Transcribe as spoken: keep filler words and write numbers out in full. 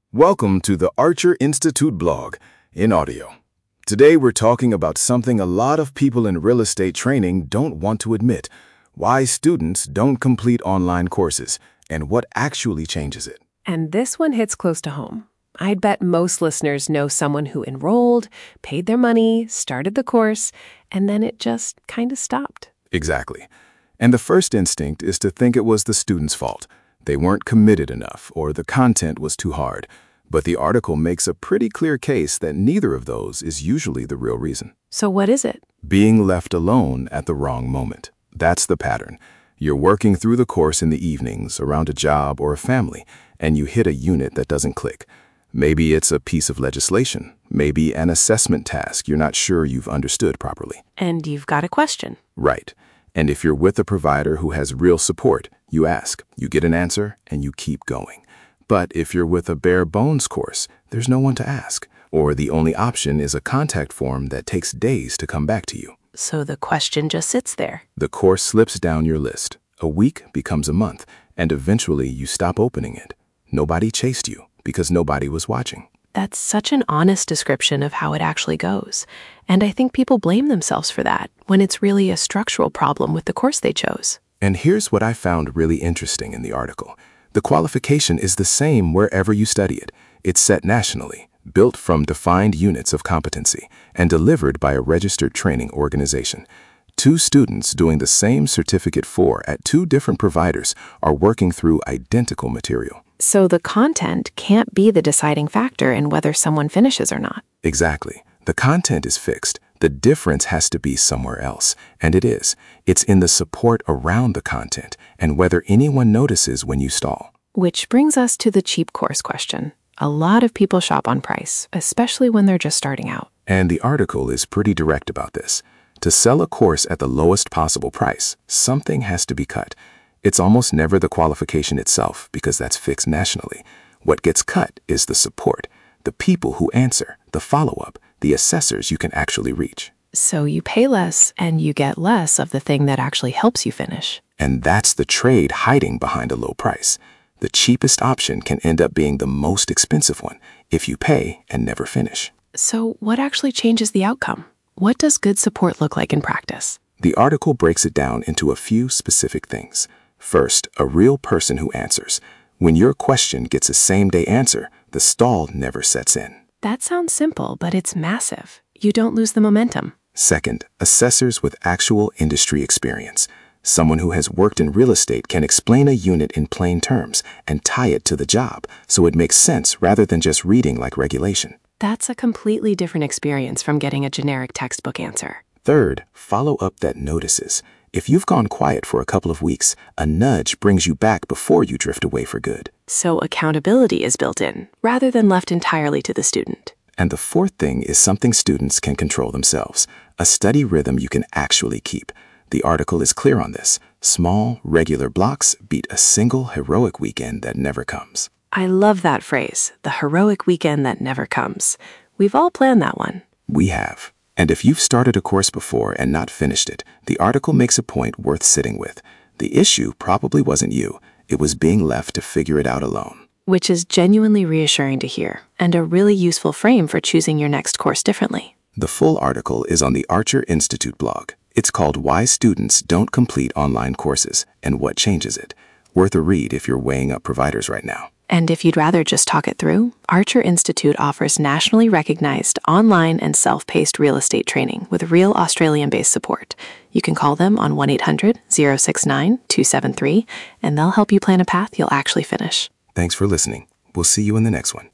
Welcome to the Archer Institute blog in audio. Today we're talking about something a lot of people in real estate training don't want to admit: why students don't complete online courses and what actually changes it. And this one hits close to home. I'd bet most listeners know someone who enrolled, paid their money, started the course, and then it just kind of stopped. Exactly. And the first instinct is to think it was the student's fault. They weren't committed enough, or the content was too hard. But the article makes a pretty clear case that neither of those is usually the real reason. So what is it? Being left alone at the wrong moment. That's the pattern. You're working through the course in the evenings around a job or a family, and you hit a unit that doesn't click. Maybe it's a piece of legislation, maybe an assessment task you're not sure you've understood properly. And you've got a question. Right. And if you're with a provider who has real support, you ask, you get an answer, and you keep going. But if you're with a bare bones course, there's no one to ask, or the only option is a contact form that takes days to come back to you. So the question just sits there. The course slips down your list. A week becomes a month, and eventually you stop opening it. Nobody chased you because nobody was watching. That's such an honest description of how it actually goes. And I think people blame themselves for that when it's really a structural problem with the course they chose. And here's what I found really interesting in the article. The qualification is the same wherever you study it. It's set nationally, built from defined units of competency, and delivered by a registered training organization. Two students doing the same certificate for at two different providers are working through identical material. So the content can't be the deciding factor in whether someone finishes or not. Exactly. The content is fixed. The difference has to be somewhere else, and it is. It's in the support around the content and whether anyone notices when you stall. Which brings us to the cheap course question. A lot of people shop on price, especially when they're just starting out. And the article is pretty direct about this. To sell a course at the lowest possible price, something has to be cut. It's almost never the qualification itself because that's fixed nationally. What gets cut is the support, the people who answer, the follow-up, the assessors you can actually reach. So you pay less and you get less of the thing that actually helps you finish. And that's the trade hiding behind a low price. The cheapest option can end up being the most expensive one if you pay and never finish. So what actually changes the outcome? What does good support look like in practice? The article breaks it down into a few specific things. First, a real person who answers. When your question gets a same-day answer, the stall never sets in. That sounds simple, but it's massive. You don't lose the momentum. Second, assessors with actual industry experience. Someone who has worked in real estate can explain a unit in plain terms and tie it to the job so it makes sense rather than just reading like regulation. That's a completely different experience from getting a generic textbook answer. Third, follow-up that notices. If you've gone quiet for a couple of weeks, a nudge brings you back before you drift away for good. So accountability is built in, rather than left entirely to the student. And the fourth thing is something students can control themselves, a study rhythm you can actually keep. The article is clear on this. Small, regular blocks beat a single heroic weekend that never comes. I love that phrase, the heroic weekend that never comes. We've all planned that one. We have. And if you've started a course before and not finished it, the article makes a point worth sitting with. The issue probably wasn't you. It was being left to figure it out alone. Which is genuinely reassuring to hear, and a really useful frame for choosing your next course differently. The full article is on the Archer Institute blog. It's called Why Students Don't Complete Online Courses and What Changes It. Worth a read if you're weighing up providers right now. And if you'd rather just talk it through, Archer Institute offers nationally recognized online and self-paced real estate training with real Australian-based support. You can call them on one eight hundred, zero six nine, two seven three, and they'll help you plan a path you'll actually finish. Thanks for listening. We'll see you in the next one.